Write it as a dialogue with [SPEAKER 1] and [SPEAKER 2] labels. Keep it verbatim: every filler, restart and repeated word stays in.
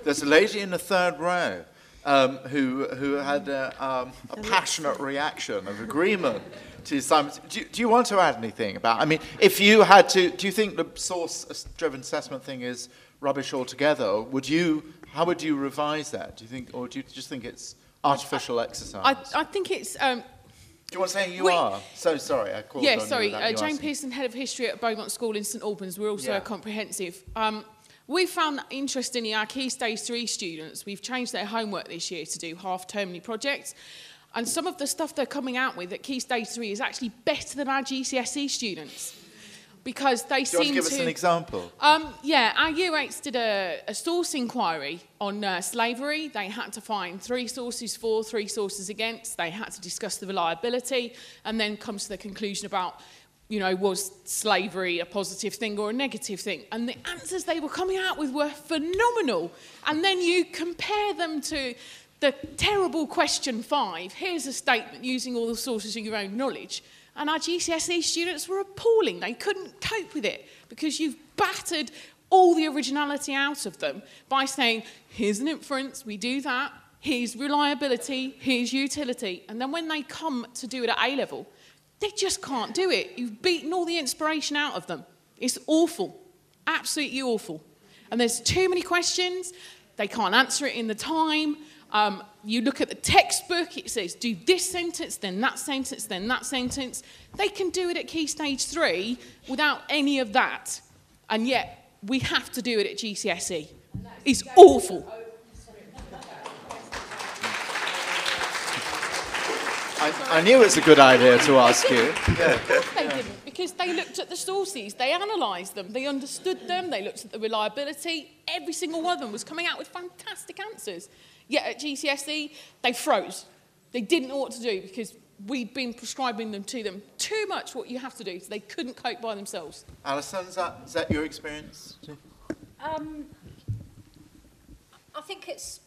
[SPEAKER 1] there's a lady in the third row um, who, who had a, um, a passionate reaction of agreement to Simon. Do you, do you want to add anything about, I mean, if you had to, do you think the source-driven assessment thing is rubbish altogether? Would you, how would you revise that? Do you think, or do you just think it's artificial exercise?
[SPEAKER 2] I, I think it's... Um,
[SPEAKER 1] do you want to say who you
[SPEAKER 2] we,
[SPEAKER 1] are? So sorry, I called
[SPEAKER 2] yeah,
[SPEAKER 1] on
[SPEAKER 2] sorry.
[SPEAKER 1] you
[SPEAKER 2] Uh,
[SPEAKER 1] you
[SPEAKER 2] Jane
[SPEAKER 1] asking.
[SPEAKER 2] Pearson, Head of History at Beaumont School in St Albans. We're also
[SPEAKER 1] Yeah.
[SPEAKER 2] a comprehensive. Um, we found that interestingly, our Key Stage three students, we've changed their homework this year to do half-termly projects. And some of the stuff they're coming out with at Key Stage three is actually better than our G C S E students. Because they
[SPEAKER 1] Do you
[SPEAKER 2] seem
[SPEAKER 1] want to give
[SPEAKER 2] to...
[SPEAKER 1] us an example?
[SPEAKER 2] Um, yeah, our Year eights did a, a source inquiry on uh, slavery. They had to find three sources for, three sources against. They had to discuss the reliability and then come to the conclusion about, you know, was slavery a positive thing or a negative thing? And the answers they were coming out with were phenomenal. And then you compare them to the terrible question five. Here's a statement using all the sources of your own knowledge. And our G C S E students were appalling. They couldn't cope with it because you've battered all the originality out of them by saying, here's an inference, we do that, here's reliability, here's utility. And then when they come to do it at A-level, they just can't do it. You've beaten all the inspiration out of them. It's awful, absolutely awful. And there's too many questions. They can't answer it in the time. Um, you look at the textbook, it says do this sentence, then that sentence, then that sentence. They can do it at Key Stage three without any of that. And yet, we have to do it at G C S E. It's awful.
[SPEAKER 1] I, I knew it's a good idea to ask you. Yeah.
[SPEAKER 2] They didn't, because they looked at the sources, they analysed them, they understood them, they looked at the reliability. Every single one of them was coming out with fantastic answers. Yet at G C S E, they froze. They didn't know what to do because we'd been prescribing them to them too much what you have to do, so they couldn't cope by themselves.
[SPEAKER 1] Alison, is that, is that your experience too?
[SPEAKER 3] Um, I think it's